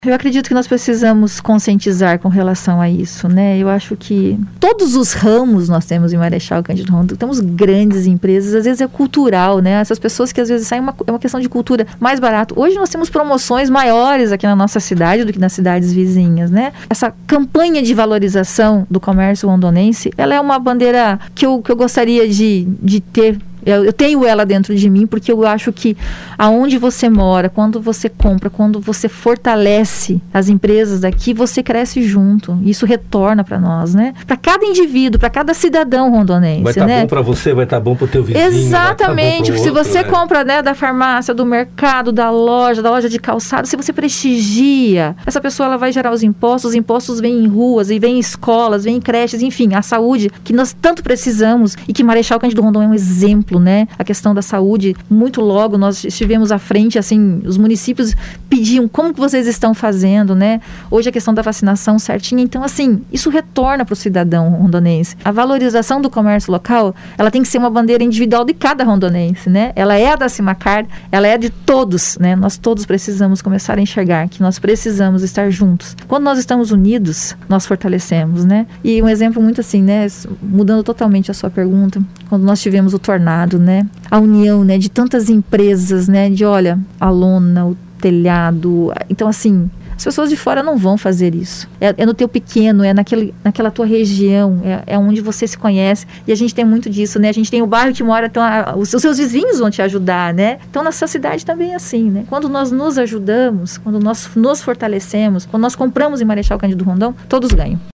Eu acredito que nós precisamos conscientizar com relação a isso, né? Eu acho que todos os ramos nós temos em Marechal Cândido Rondon. Temos grandes empresas, às vezes é cultural, né? Essas pessoas que às vezes saem, é uma questão de cultura mais barato. Hoje nós temos promoções maiores aqui na nossa cidade do que nas cidades vizinhas, né? Essa campanha de valorização do comércio rondonense, ela é uma bandeira que eu gostaria de ter. Eu tenho ela dentro de mim, porque eu acho que aonde você mora, quando você compra, quando você fortalece as empresas daqui, você cresce junto. Isso retorna para nós, né? Para cada indivíduo, para cada cidadão rondonense. Vai estar bom para você, vai estar bom para o teu vizinho. Exatamente. Se outro, você compra, né, da farmácia, do mercado, da loja de calçado, se você prestigia, essa pessoa ela vai gerar os impostos vêm em ruas, e vêm em escolas, vêm em creches, enfim, a saúde que nós tanto precisamos e que Marechal Cândido Rondon é um exemplo, né? A questão da saúde, muito logo nós estivemos à frente, assim, os municípios pediam como que vocês estão fazendo, né? Hoje a questão da vacinação certinha, então assim, isso retorna para o cidadão rondonense. A valorização do comércio local, ela tem que ser uma bandeira individual de cada rondonense, né? Ela é a da Cimacar, ela é de todos, né? Nós todos precisamos começar a enxergar que nós precisamos estar juntos. Quando nós estamos unidos, nós fortalecemos, né? E um exemplo muito assim, né? Mudando totalmente a sua pergunta, quando nós tivemos o tornado, né? A união, né, de tantas empresas, né, de olha, a lona, o telhado, então assim, as pessoas de fora não vão fazer isso, é no teu pequeno, é naquela tua região, é onde você se conhece, e a gente tem muito disso, né, a gente tem o bairro que mora, então os seus vizinhos vão te ajudar, né, então nessa cidade também é assim, né, quando nós nos ajudamos, quando nós nos fortalecemos, quando nós compramos em Marechal Cândido Rondon, todos ganham.